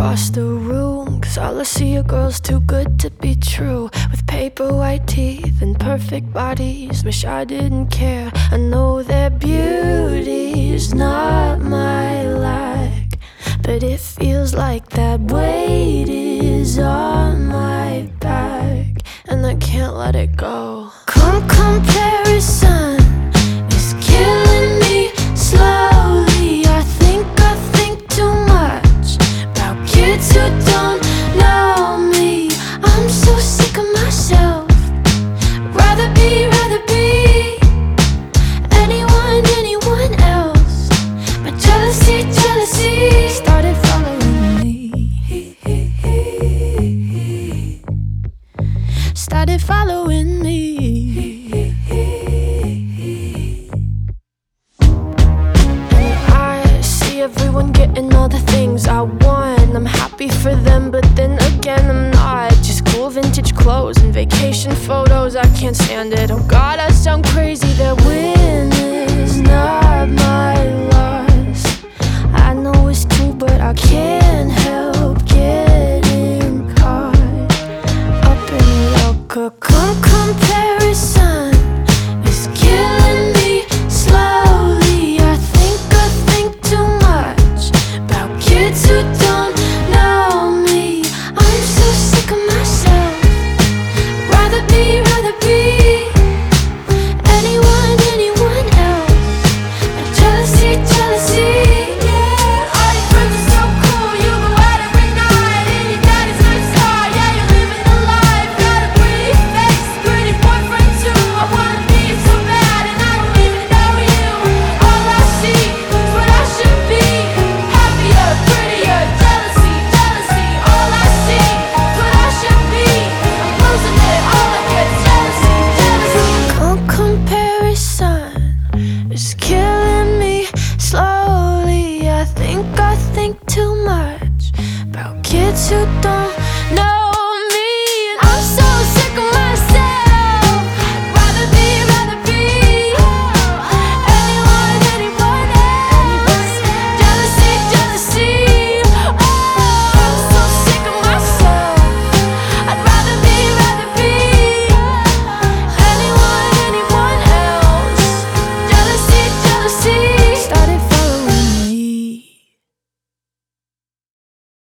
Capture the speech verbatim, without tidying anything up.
across the room, 'cause all I see are girls too good to be true, with paper white teeth and perfect bodies. Wish I didn't care. I know their beauty's not my lack, but it feels like that weight is on my back, and I can't let it go. Come comparison is killing me slowly. I think I think too much about kids who don't know me. I'm so sick of myself. Rather be, rather be anyone, anyone else. But jealousy, jealousy started following me. Started following me. Everyone getting all the things I want. I'm happy for them, but then again I'm not. Just cool vintage clothes and vacation photos, I can't stand it. Oh God, I sound crazy. Their win is not my loss. I know it's true, but I can't